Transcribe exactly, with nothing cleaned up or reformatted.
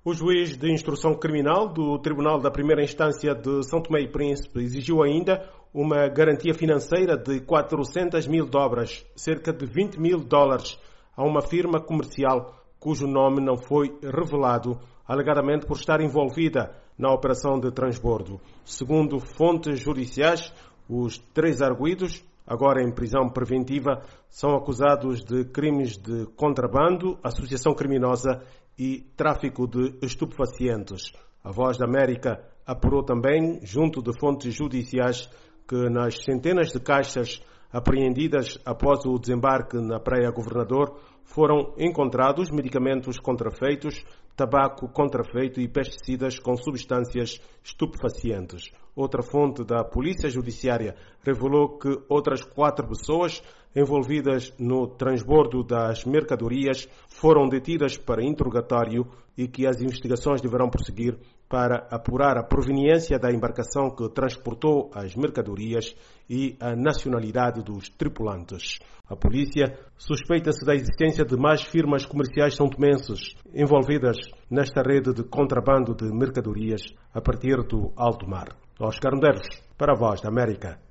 O juiz de instrução criminal do Tribunal da Primeira Instância de São Tomé e Príncipe exigiu ainda uma garantia financeira de quatrocentos mil dobras, cerca de vinte mil dólares, a uma firma comercial cujo nome não foi revelado, alegadamente por estar envolvida na operação de transbordo. Segundo fontes judiciais, os três arguidos, agora em prisão preventiva, são acusados de crimes de contrabando, associação criminosa e tráfico de estupefacientes. A Voz da América apurou também, junto de fontes judiciais, que nas centenas de caixas apreendidas após o desembarque na Praia Governador foram encontrados medicamentos contrafeitos, tabaco contrafeito e pesticidas com substâncias estupefacientes. Outra fonte da Polícia Judiciária revelou que outras quatro pessoas envolvidas no transbordo das mercadorias foram detidas para interrogatório e que as investigações deverão prosseguir para apurar a proveniência da embarcação que transportou as mercadorias e a nacionalidade dos tripulantes. A polícia suspeita-se da existência de mais firmas comerciais são-tomenses envolvidas nesta rede de contrabando de mercadorias a partir do alto mar. Oscar Medeiros, para a Voz da América.